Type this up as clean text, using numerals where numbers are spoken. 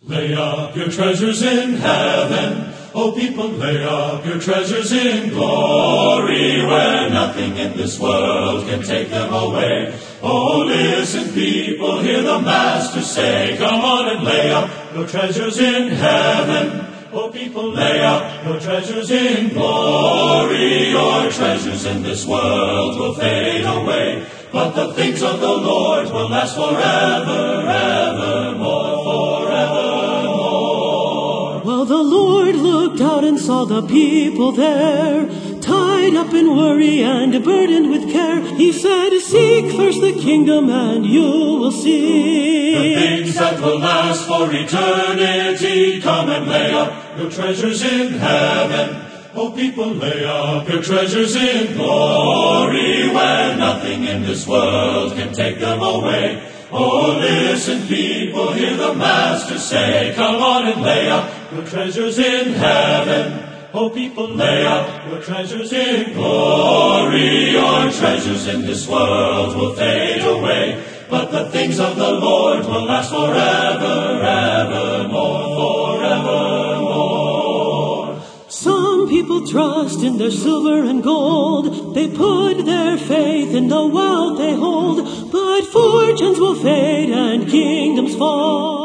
Lay up your treasures in heaven, O people, lay up your treasures in glory, where nothing in this world can take them away. Oh, listen, people, hear the Master say, come on and lay up your treasures in heaven. Oh, people, lay up your treasures in glory. Your treasures in this world will fade away, but the things of the Lord will last forever, evermore, forevermore. Well, the Lord looked out and saw the people there, tied up in worry and burdened with care. He said, seek first the kingdom and you will see the things that will last for eternity. Come and lay up your treasures in heaven. Oh, people, lay up your treasures in glory, where nothing in this world can take them away. Oh, listen, people, hear the Master say, come on and lay up your treasures in heaven. Oh, people, lay up your treasures in glory. Your treasures in this world will fade away, but the things of the Lord will last forever, evermore, forevermore. Some people trust in their silver and gold. They put their faith in the wealth they hold, but fortunes will fade and kingdoms fall.